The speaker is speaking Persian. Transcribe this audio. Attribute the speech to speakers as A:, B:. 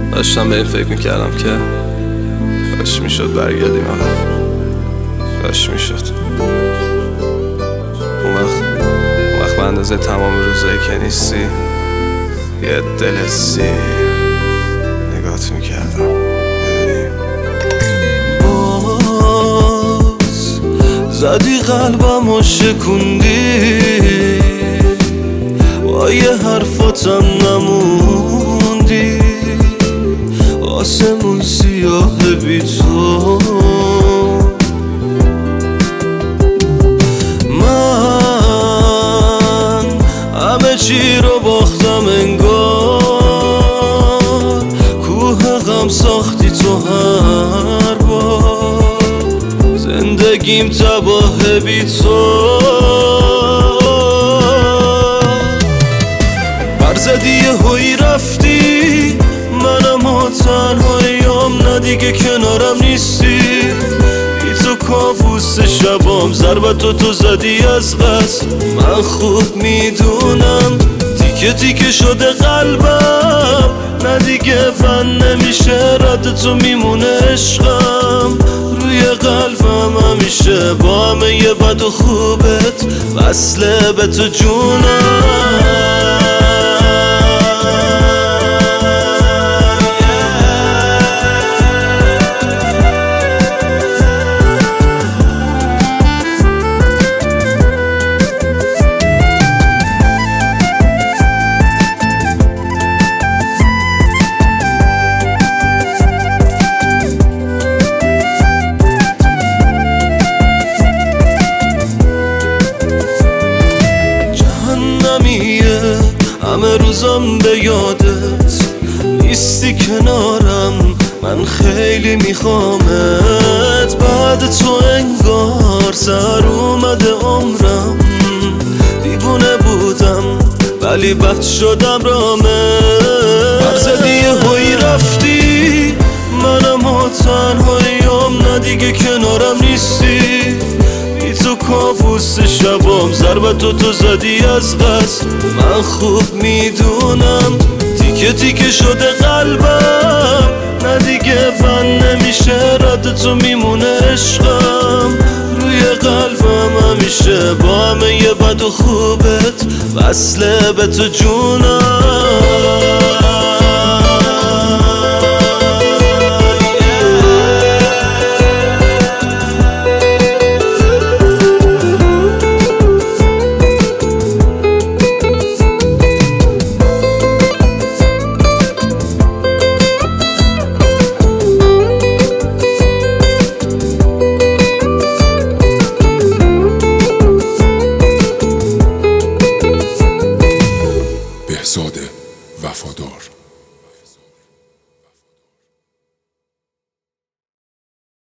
A: داشتم به این فکر میکردم که کاش میشد برگردیم عقب، کاش میشد اون وقت به اندازه تمام روزایی که نیستی یه دل سی نگات میکردم. باز زدی قلبم و شکوندی، با یه حرفاتم نموندی، آسمون سیاه بی تو. من همه چی رو باختم انگار، کوه غم ساختی تو هر بار، زندگیم تباه بی تو. برزدی یه هوی رفتی، منم ها تنهاییم، نه دیگه کنارم نیستی، بی تو کابوس شبام، ضربتو تو زدی از قصد. من خوب میدونم تیکه تیکه شده قلبم، نه دیگه بند نمیشه، رد تو میمونه عشقم روی قلبم همیشه، با همه یه بد و خوبت وصله به تو جونم. همه روزم به یادت نیستی کنارم، من خیلی میخوامت، بعد تو انگار سر اومده عمرم، دیوونه بودم ولی بد شدم رامت. برزدی یه هوی رفتی، منم ها تنهاییم، نه دیگه کنارم نیستی، تو کابوس شبام، ضربتو تو زدی از قصد. من خوب میدونم تیکه تیکه شده قلبم، نه دیگه بند نمیشه، رد تو میمونه عشقم روی قلبم همیشه، با همه یه بد و خوبت وصله به تو جونم.
B: بهزاد وفادار.